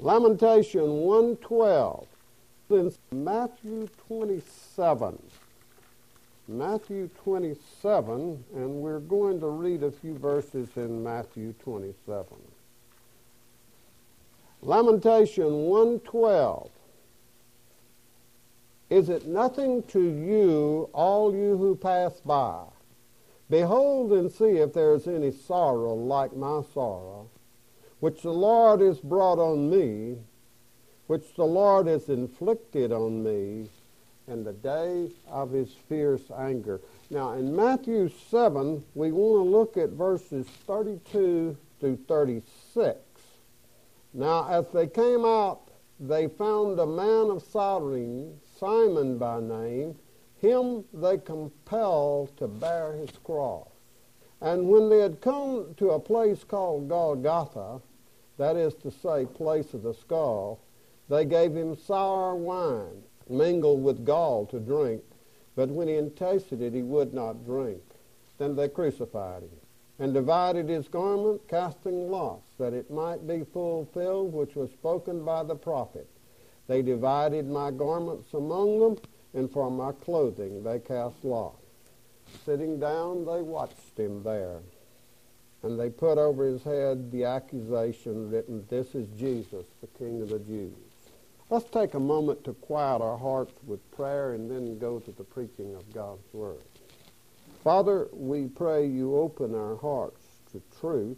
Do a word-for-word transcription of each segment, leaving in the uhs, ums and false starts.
Lamentation one twelve. In Matthew twenty-seven. Matthew twenty-seven, and we're going to read a few verses in Matthew twenty-seven. Lamentation one twelve. Is it nothing to you, all you who pass by? Behold and see if there is any sorrow like my sorrow, which the Lord has brought on me, which the Lord has inflicted on me in the day of his fierce anger. Now, in Matthew seven, we want to look at verses thirty-two through thirty-six. Now, as they came out, they found a man of Cyrene, Simon by name. Him they compelled to bear his cross. And when they had come to a place called Golgotha, that is to say, place of the skull, they gave him sour wine, mingled with gall to drink, but when he had tasted it, he would not drink. Then they crucified him, and divided his garment, casting lots, that it might be fulfilled which was spoken by the prophet. They divided my garments among them, and for my clothing they cast lots. Sitting down, they watched him there, and they put over his head the accusation written, "This is Jesus, the King of the Jews." Let's take a moment to quiet our hearts with prayer and then go to the preaching of God's Word. Father, we pray you open our hearts to truth.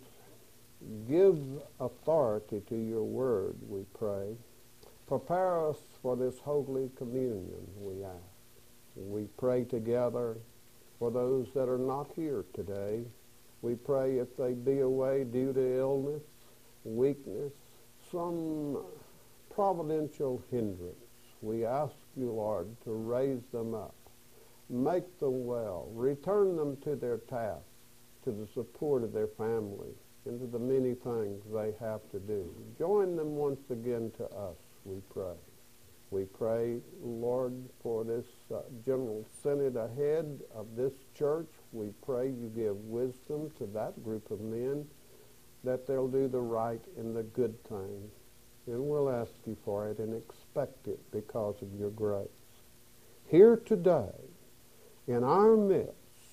Give authority to your Word, we pray. Prepare us for this holy communion, we ask. We pray together for those that are not here today. We pray if they be away due to illness, weakness, some providential hindrance, we ask you, Lord, to raise them up, make them well, return them to their tasks, to the support of their family, and to the many things they have to do. Join them once again to us, we pray. We pray, Lord, for this uh, general synod ahead of this church. We pray you give wisdom to that group of men, that they'll do the right and the good thing. And we'll ask you for it and expect it because of your grace. Here today, in our midst,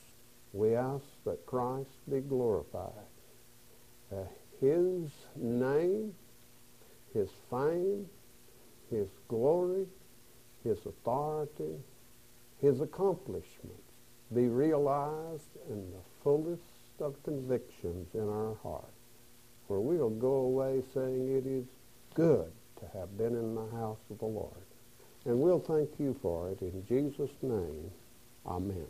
we ask that Christ be glorified. Uh, his name, his fame, his glory, his authority, his accomplishments be realized in the fullest of convictions in our heart. For we'll go away saying it is good to have been in the house of the Lord. And we'll thank you for it in Jesus' name. Amen.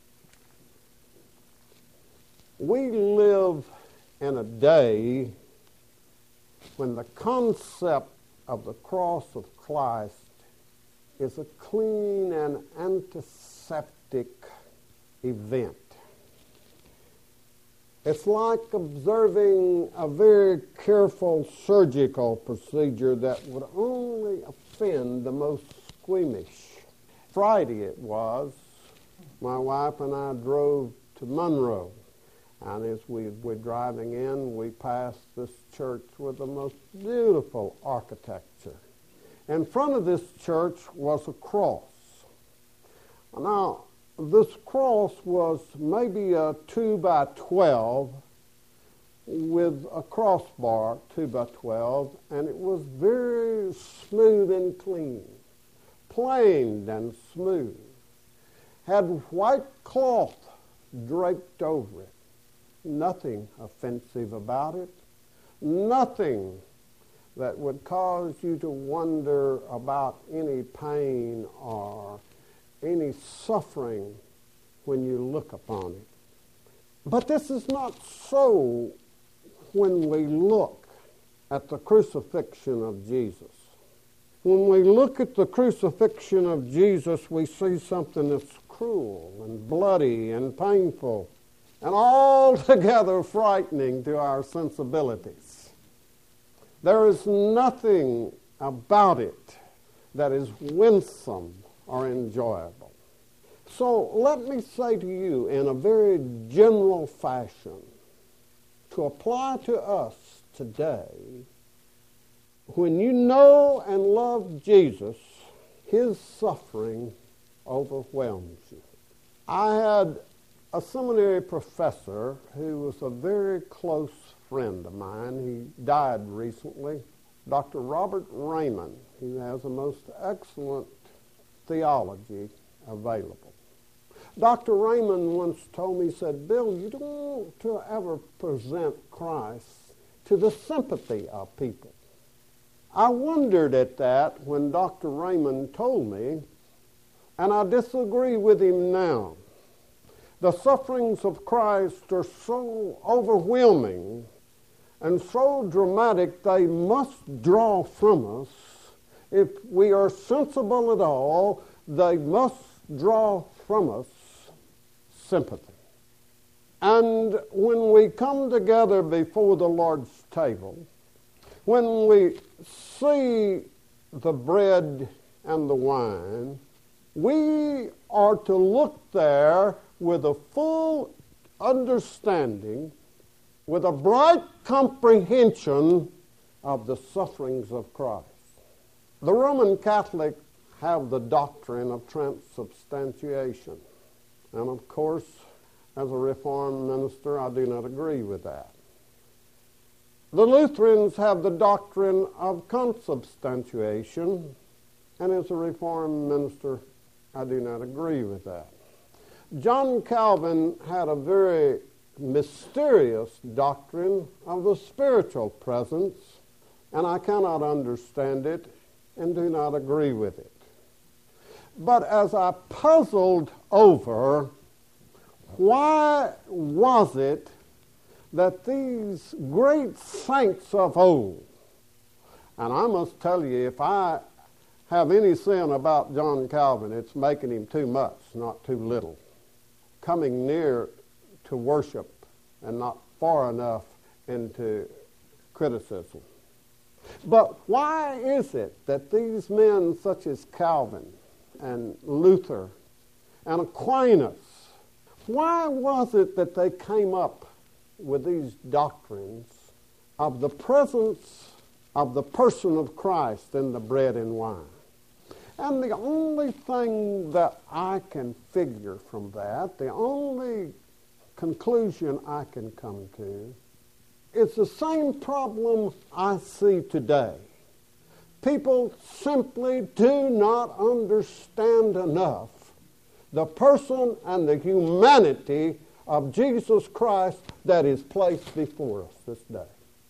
We live in a day when the concept of the cross of Christ is a clean and antiseptic event. It's like observing a very careful surgical procedure that would only offend the most squeamish. Friday it was, my wife and I drove to Monroe. And as we were driving in, we passed this church with the most beautiful architecture. In front of this church was a cross. Now, this cross was maybe a two by twelve with a crossbar, two by twelve, and it was very smooth and clean, planed and smooth. Had white cloth draped over it. Nothing offensive about it. Nothing that would cause you to wonder about any pain or any suffering when you look upon it. But this is not so when we look at the crucifixion of Jesus. When we look at the crucifixion of Jesus, we see something that's cruel and bloody and painful and altogether frightening to our sensibilities. There is nothing about it that is winsome or enjoyable. So let me say to you in a very general fashion, to apply to us today, when you know and love Jesus, his suffering overwhelms you. I had a seminary professor who was a very close friend of mine. He died recently, Doctor Robert Raymond, who has a most excellent theology available. Doctor Raymond once told me, he said, Bill, you don't want to ever present Christ to the sympathy of people. I wondered at that when Doctor Raymond told me, and I disagree with him now. The sufferings of Christ are so overwhelming and so dramatic, they must draw from us. If we are sensible at all, they must draw from us sympathy. And when we come together before the Lord's table, when we see the bread and the wine, we are to look there with a full understanding, with a bright comprehension of the sufferings of Christ. The Roman Catholics have the doctrine of transubstantiation. And of course, as a Reformed minister, I do not agree with that. The Lutherans have the doctrine of consubstantiation, and as a Reformed minister, I do not agree with that. John Calvin had a very mysterious doctrine of the spiritual presence, and I cannot understand it and do not agree with it. But as I puzzled over why was it that these great saints of old, and I must tell you, if I have any sin about John Calvin, it's making him too much, not too little, coming near to worship and not far enough into criticism. But why is it that these men such as Calvin and Luther and Aquinas, why was it that they came up with these doctrines of the presence of the person of Christ in the bread and wine? And the only thing that I can figure from that, the only conclusion I can come to, is the same problem I see today. People simply do not understand enough the person and the humanity of Jesus Christ that is placed before us this day.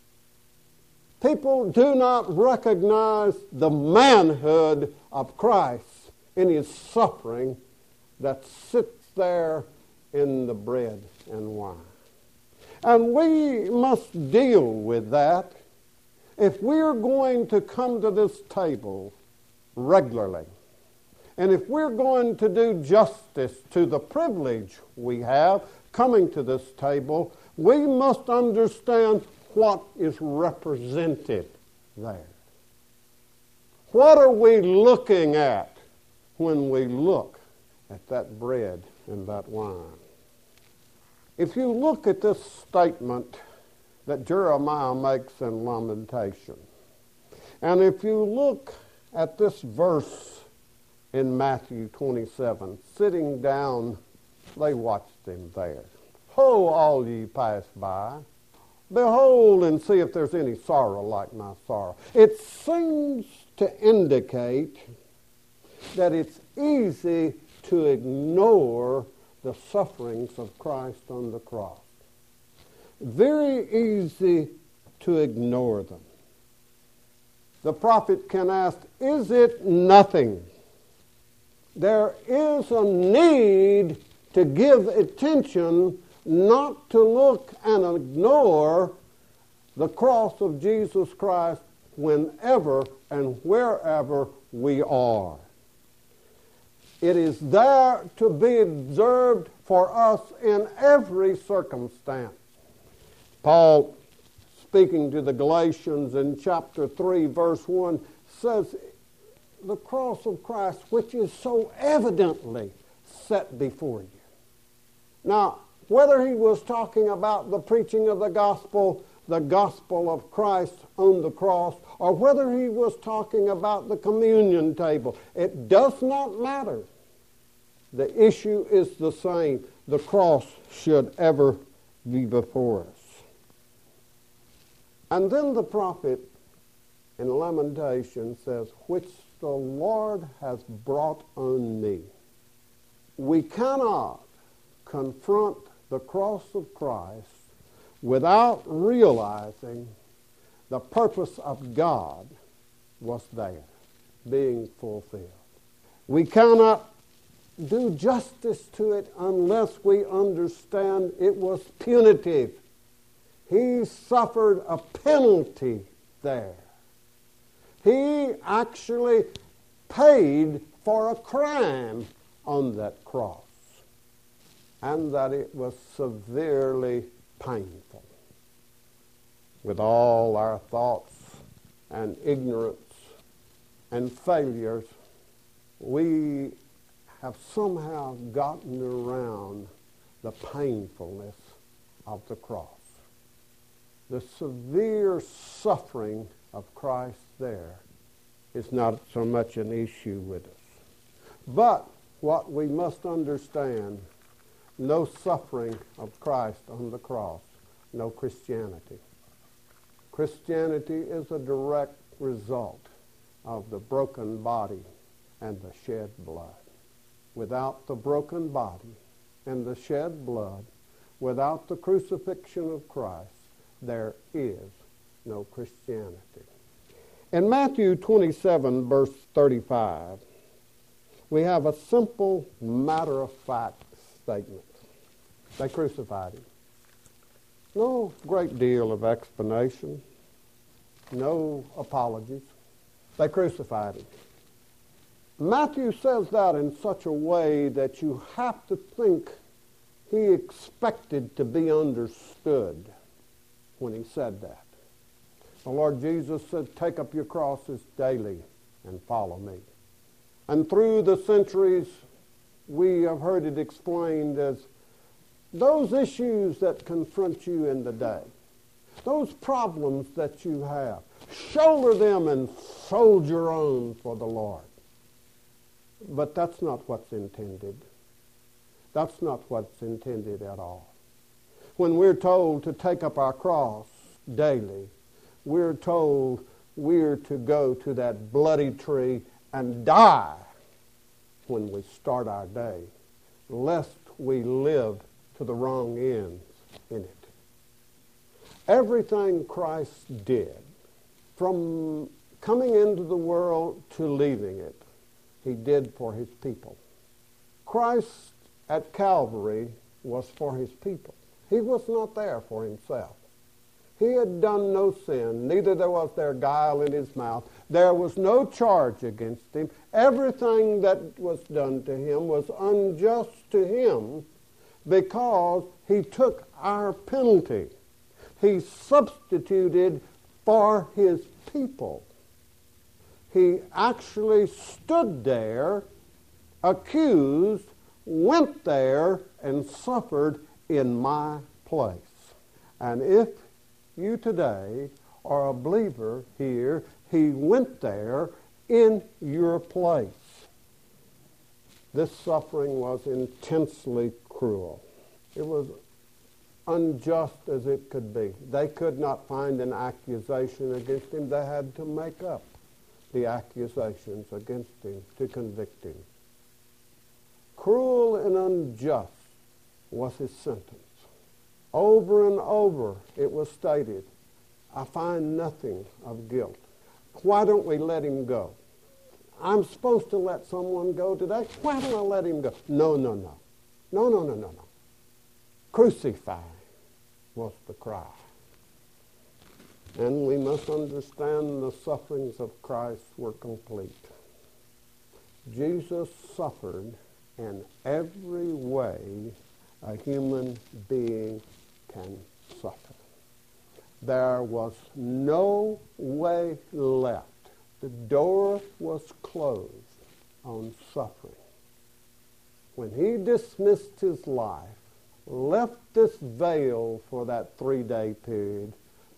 People do not recognize the manhood of Christ in his suffering that sits there in the bread and wine. And we must deal with that if we're going to come to this table regularly. And if we're going to do justice to the privilege we have coming to this table, we must understand what is represented there. What are we looking at when we look at that bread and that wine? If you look at this statement that Jeremiah makes in Lamentation, and if you look at this verse in Matthew twenty-seven, sitting down, they watched him there. Ho, all ye pass by, behold and see if there's any sorrow like my sorrow. It seems to indicate that it's easy to ignore the sufferings of Christ on the cross. Very easy to ignore them. The prophet can ask, is it nothing? There is a need to give attention, not to look and ignore the cross of Jesus Christ whenever and wherever we are. It is there to be observed for us in every circumstance. Paul, speaking to the Galatians in chapter three, verse one, says, the cross of Christ, which is so evidently set before you. Now, whether he was talking about the preaching of the gospel the gospel of Christ on the cross, or whether he was talking about the communion table. It does not matter. The issue is the same. The cross should ever be before us. And then the prophet in Lamentation says, which the Lord has brought on me. We cannot confront the cross of Christ without realizing the purpose of God was there, being fulfilled. We cannot do justice to it unless we understand it was punitive. He suffered a penalty there. He actually paid for a crime on that cross, and that it was severely painful. With all our thoughts and ignorance and failures, we have somehow gotten around the painfulness of the cross. The severe suffering of Christ there is not so much an issue with us. But what we must understand, no suffering of Christ on the cross, no Christianity. Christianity is a direct result of the broken body and the shed blood. Without the broken body and the shed blood, without the crucifixion of Christ, there is no Christianity. In Matthew twenty-seven, verse thirty-five, we have a simple matter-of-fact statement. They crucified him. No great deal of explanation, no apologies. They crucified him. Matthew says that in such a way that you have to think he expected to be understood when he said that. The Lord Jesus said, take up your crosses daily and follow me. And through the centuries, we have heard it explained as those issues that confront you in the day, those problems that you have, shoulder them and soldier on for the Lord. But that's not what's intended. That's not what's intended at all. When we're told to take up our cross daily, we're told we're to go to that bloody tree and die when we start our day, lest we live to the wrong ends in it. Everything Christ did, from coming into the world to leaving it, he did for his people. Christ at Calvary was for his people. He was not there for himself. He had done no sin, neither there was there guile in his mouth. There was no charge against him. Everything that was done to him was unjust to him because he took our penalty. He substituted for his people. He actually stood there, accused, went there, and suffered in my place. And if you today are a believer here, he went there in your place. This suffering was intensely cruel. It was unjust as it could be. They could not find an accusation against him. They had to make up the accusations against him to convict him. Cruel and unjust was his sentence. Over and over it was stated, I find nothing of guilt. Why don't we let him go? I'm supposed to let someone go today. Why don't I let him go? No, no, no. No, no, no, no, no. Crucify was the cry. And we must understand the sufferings of Christ were complete. Jesus suffered in every way a human being can suffer. There was no way left. The door was closed on suffering. When he dismissed his life, left this veil for that three-day period,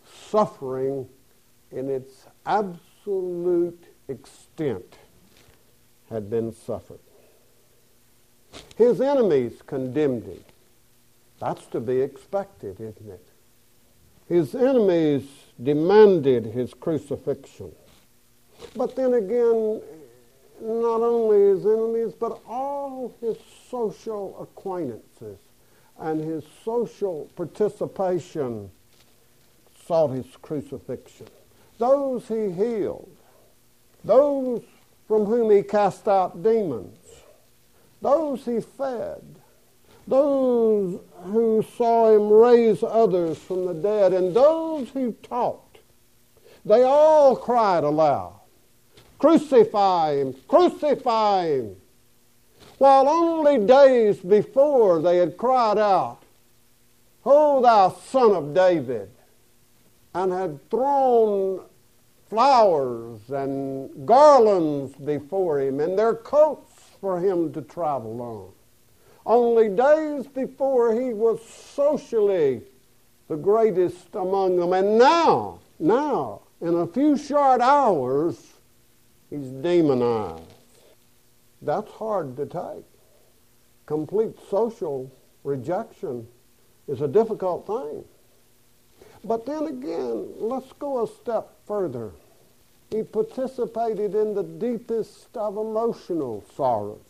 suffering in its absolute extent had been suffered. His enemies condemned him. That's to be expected, isn't it? His enemies demanded his crucifixion. But then again, not only his enemies, but all his social acquaintances and his social participation sought his crucifixion. Those he healed, those from whom he cast out demons, those he fed, those who saw him raise others from the dead, and those who taught, they all cried aloud, "Crucify him! Crucify him!" While only days before they had cried out, "O thou Son of David," and had thrown flowers and garlands before him and their coats for him to travel on. Only days before he was socially the greatest among them. And now, now, in a few short hours, he's demonized. That's hard to take. Complete social rejection is a difficult thing. But then again, let's go a step further. He participated in the deepest of emotional sorrows.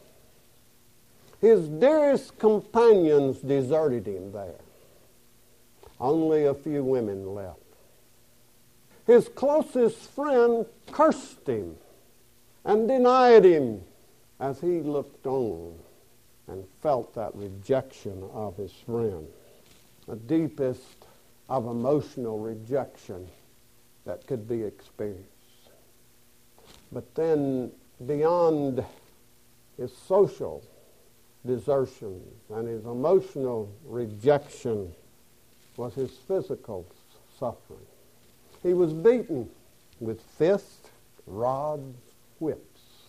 His dearest companions deserted him there. Only a few women left. His closest friend cursed him and denied him as he looked on and felt that rejection of his friend. The deepest of emotional rejection that could be experienced. But then beyond his social desertion and his emotional rejection was his physical suffering. He was beaten with fists, rods, whips.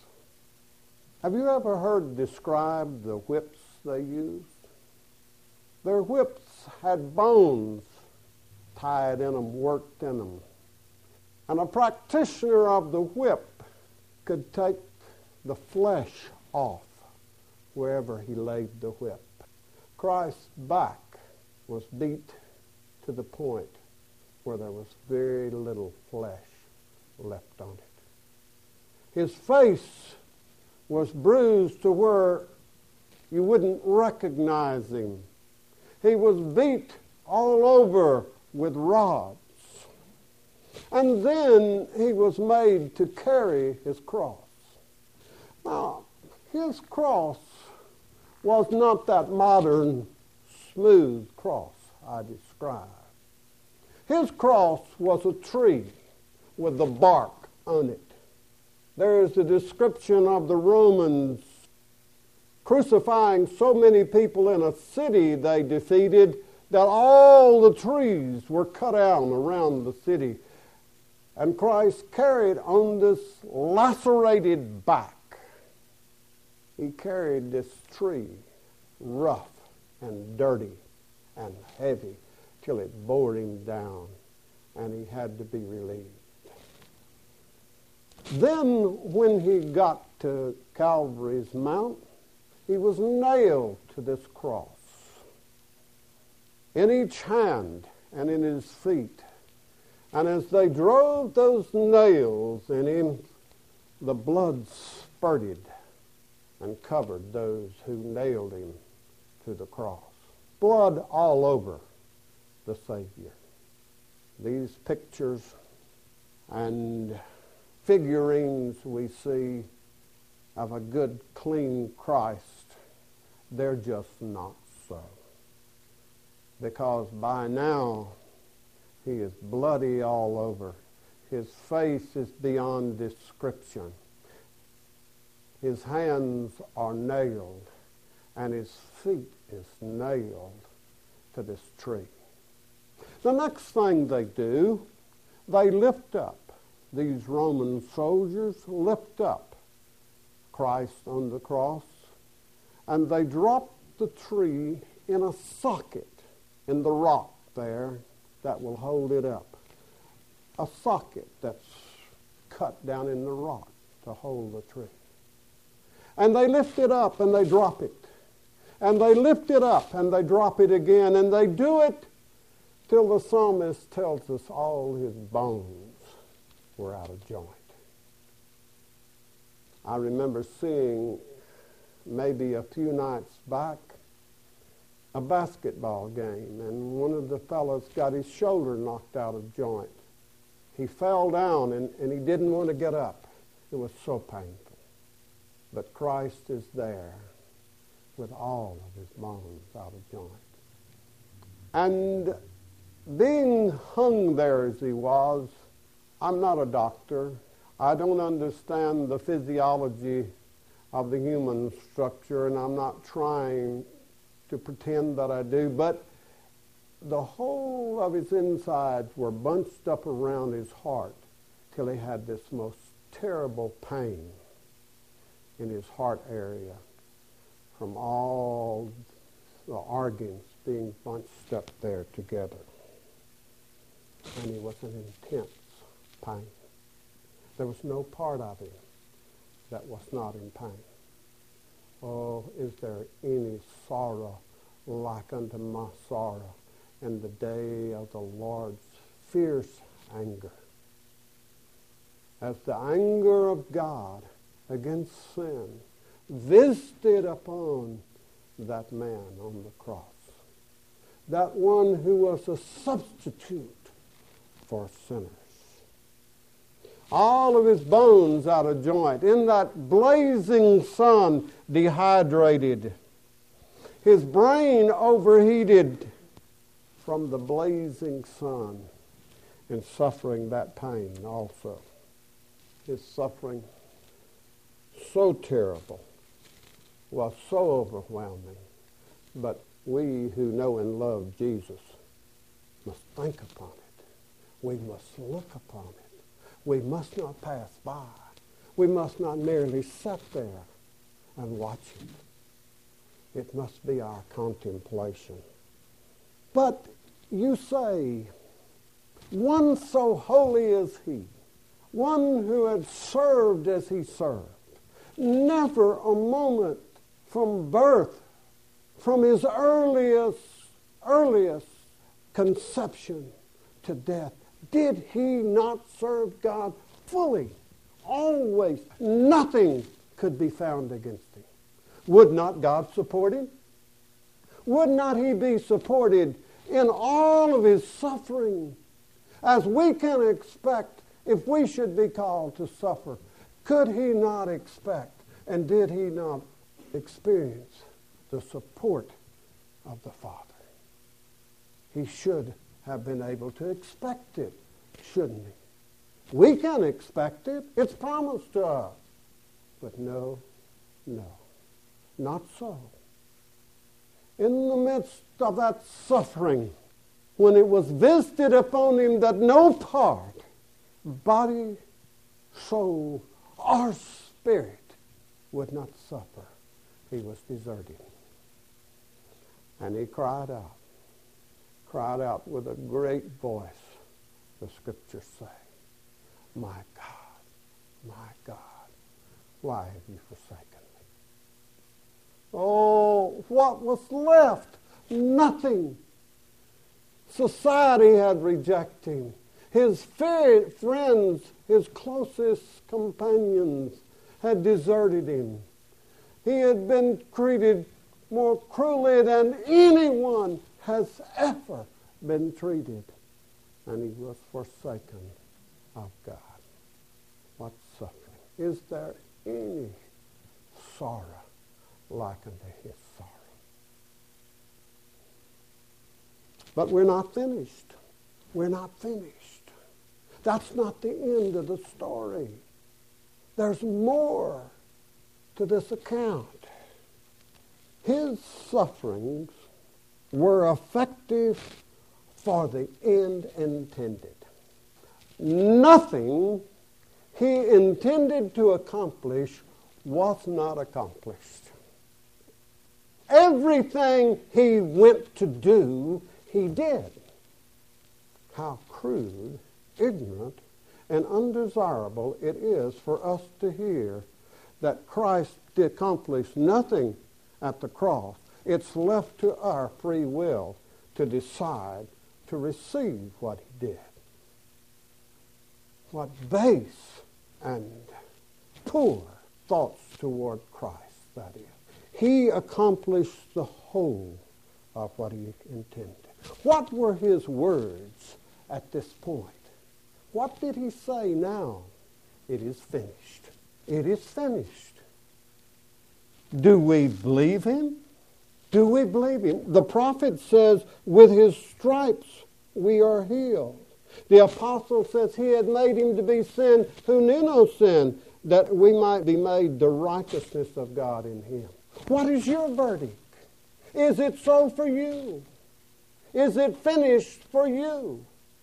Have you ever heard described the whips they used? Their whips had bones tied in them, worked in them. And a practitioner of the whip could take the flesh off wherever he laid the whip. Christ's back was beat to the point where there was very little flesh left on it. His face was bruised to where you wouldn't recognize him. He was beat all over with rods. And then he was made to carry his cross. Now, his cross was not that modern, smooth cross I described. His cross was a tree with the bark on it. There is a description of the Romans crucifying so many people in a city they defeated that all the trees were cut down around the city. And Christ carried on this lacerated back, he carried this tree, rough and dirty and heavy, till it bore him down and he had to be relieved. Then when he got to Calvary's Mount, he was nailed to this cross. In each hand and in his feet. And as they drove those nails in him, the blood spurted and covered those who nailed him to the cross. Blood all over the Savior. These pictures and figurines we see of a good, clean Christ, they're just not so. Because by now, he is bloody all over. His face is beyond description. His hands are nailed, and his feet is nailed to this tree. The next thing they do, they lift up. These Roman soldiers lift up Christ on the cross, and they drop the tree in a socket in the rock there, that will hold it up. A socket that's cut down in the rock to hold the tree. And they lift it up and they drop it. And they lift it up and they drop it again. And they do it till the psalmist tells us all his bones were out of joint. I remember seeing maybe a few nights back a basketball game, and one of the fellows got his shoulder knocked out of joint. He fell down and, and he didn't want to get up. It was so painful. But Christ is there with all of his bones out of joint. And being hung there as he was, I'm not a doctor. I don't understand the physiology of the human structure, and I'm not trying to pretend that I do, but the whole of his insides were bunched up around his heart till he had this most terrible pain in his heart area from all the organs being bunched up there together. And he was in intense pain. There was no part of him that was not in pain. Oh, is there any sorrow like unto my sorrow in the day of the Lord's fierce anger? As the anger of God against sin visited upon that man on the cross, that one who was a substitute for sinners. All of his bones out of joint, in that blazing sun, dehydrated. His brain overheated from the blazing sun and suffering that pain also. His suffering, so terrible, was so overwhelming. But we who know and love Jesus must think upon it. We must look upon it. We must not pass by. We must not merely sit there and watch it. It must be our contemplation. But you say, one so holy as he, one who had served as he served, never a moment from birth, from his earliest, earliest conception to death, did he not serve God fully? Always. Nothing could be found against him. Would not God support him? Would not he be supported in all of his suffering, as we can expect if we should be called to suffer? Could he not expect, and did he not experience the support of the Father? He should have been able to expect it, shouldn't he? We can expect it. It's promised to us. But no, no, not so. In the midst of that suffering, when it was visited upon him that no part, body, soul, or spirit would not suffer, he was deserted. And he cried out. cried out with a great voice, the scriptures say, my God, my God, why have you forsaken me? Oh, what was left? Nothing. Society had rejected him. His friends, his closest companions had deserted him. He had been treated more cruelly than anyone has ever been treated. And he was forsaken of God. What suffering? Is there any sorrow like unto his sorrow? But we're not finished. We're not finished. That's not the end of the story. There's more to this account. His sufferings were effective for the end intended. Nothing he intended to accomplish was not accomplished. Everything he went to do, he did. how crude, ignorant, and undesirable it is for us to hear that Christ accomplished nothing at the cross. It's left to our free will to decide to receive what he did. What base and poor thoughts toward Christ that is. He accomplished the whole of what he intended. What were his words at this point? What did he say now? It is finished. It is finished. Do we believe him? Do we believe him? The prophet says, with his stripes we are healed. The apostle says he had made him to be sin who knew no sin, that we might be made the righteousness of God in him. What is your verdict? Is it so for you? Is it finished for you?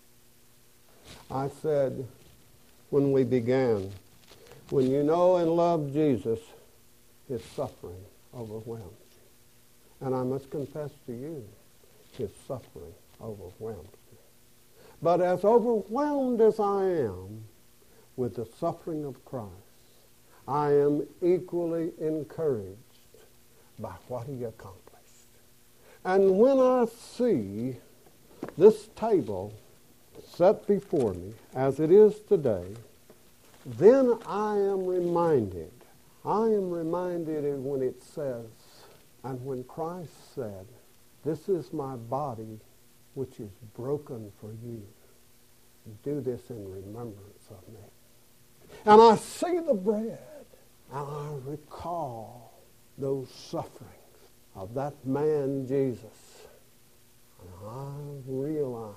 I said when we began, when you know and love Jesus, his suffering overwhelms you. And I must confess to you, his suffering overwhelms me. But as overwhelmed as I am with the suffering of Christ, I am equally encouraged by what he accomplished. And when I see this table set before me as it is today, then I am reminded, I am reminded when it says, and when Christ said, this is my body which is broken for you. Do this in remembrance of me. And I see the bread, and I recall those sufferings of that man Jesus. And I realize,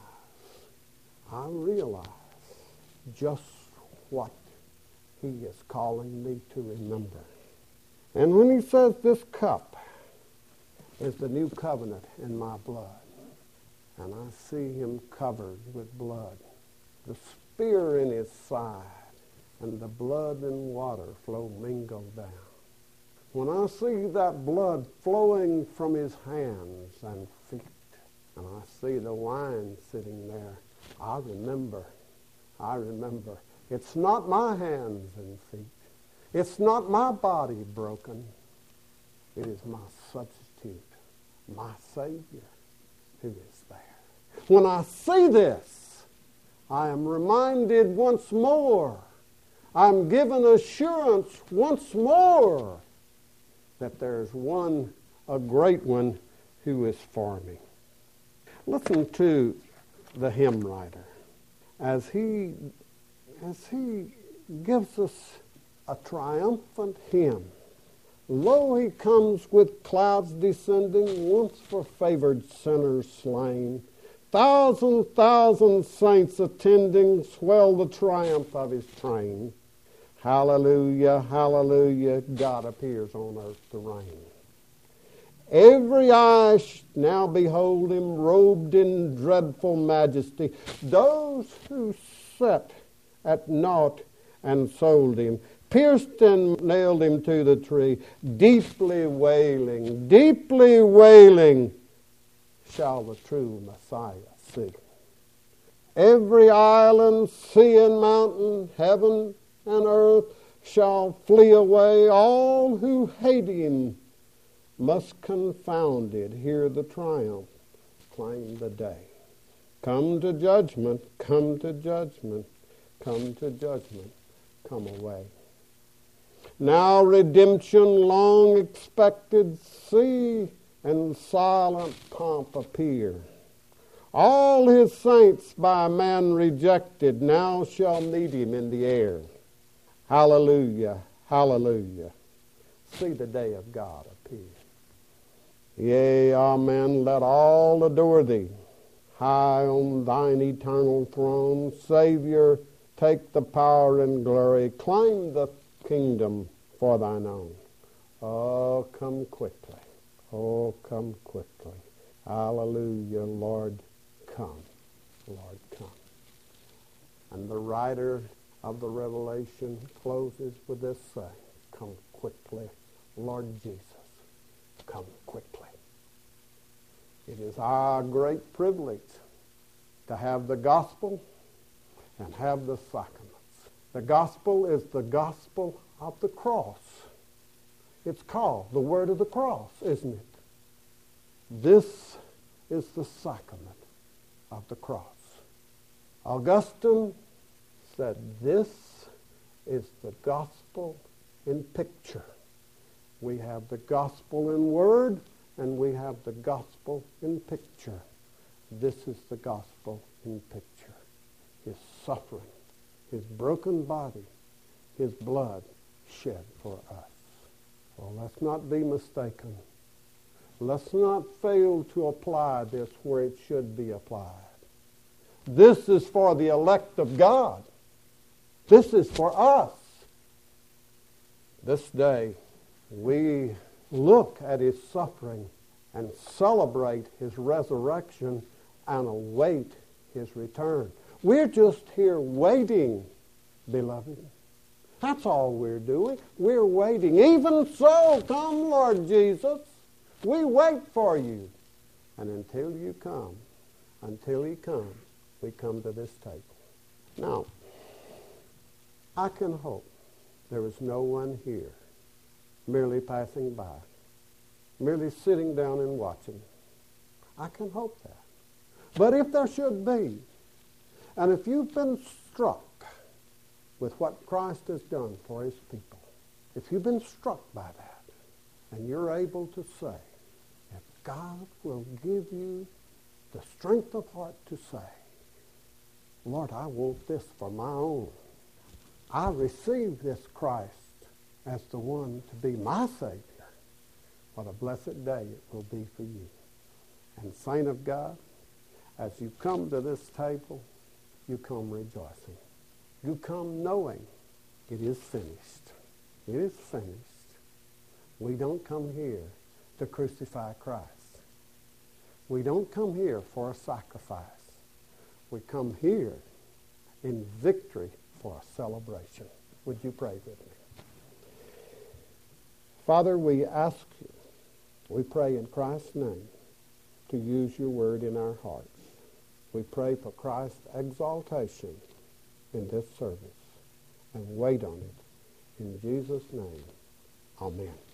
I realize just what he is calling me to remember. And when he says this cup is the new covenant in my blood, and I see him covered with blood, the spear in his side, and the blood and water flow mingled down. When I see that blood flowing from his hands and feet, and I see the wine sitting there, I remember, I remember, it's not my hands and feet. It's not my body broken. It is my substitute, my Savior, who is there. When I see this, I am reminded once more, I'm given assurance once more that there's one, a great one, who is for me. Listen to the hymn writer as he, as he gives us a triumphant hymn. Lo, he comes with clouds descending, once for favored sinners slain. Thousand, thousand saints attending swell the triumph of his train. Hallelujah, hallelujah, God appears on earth to reign. Every eye now behold him, robed in dreadful majesty. Those who sat at naught and sold him, pierced and nailed him to the tree, deeply wailing, deeply wailing, shall the true Messiah see. Every island, sea and mountain, heaven and earth shall flee away. All who hate him must confounded hear the triumph, claim the day. Come to judgment, come to judgment, come to judgment, come away. Now redemption long expected, see and silent pomp appear. All his saints by man rejected now shall meet him in the air. Hallelujah, hallelujah. See the day of God appear. Yea, amen, let all adore thee. High on thine eternal throne, Savior, take the power and glory. Claim the kingdom for thine own. Oh, come quickly. Oh, come quickly. Hallelujah, Lord, come. Lord, come. And the writer of the Revelation closes with this saying, come quickly, Lord Jesus, come quickly. It is our great privilege to have the gospel and have the sacraments. The gospel is the gospel of the cross. It's called the word of the cross, isn't it? This is the sacrament of the cross. Augustine said this is the gospel in picture. We have the gospel in word and we have the gospel in picture. This is the gospel in picture. His suffering, his broken body, his blood shed for us. Well, let's not be mistaken. Let's not fail to apply this where it should be applied. This is for the elect of God. This is for us. This day, we look at his suffering and celebrate his resurrection and await his return. We're just here waiting, beloved. That's all we're doing. We're waiting. Even so, come, Lord Jesus. We wait for you. And until you come, until he comes, we come to this table. Now, I can hope there is no one here merely passing by, merely sitting down and watching. I can hope that. But if there should be, and if you've been struck with what Christ has done for his people, if you've been struck by that, and you're able to say, if God will give you the strength of heart to say, Lord, I want this for my own. I receive this Christ as the one to be my Savior. What a blessed day it will be for you. And saint of God, as you come to this table, you come rejoicing. You come knowing it is finished. It is finished. We don't come here to crucify Christ. We don't come here for a sacrifice. We come here in victory for a celebration. Would you pray with me? Father, we ask you, we pray in Christ's name, to use your word in our hearts. We pray for Christ's exaltation in this service and wait on it. In Jesus' name, amen.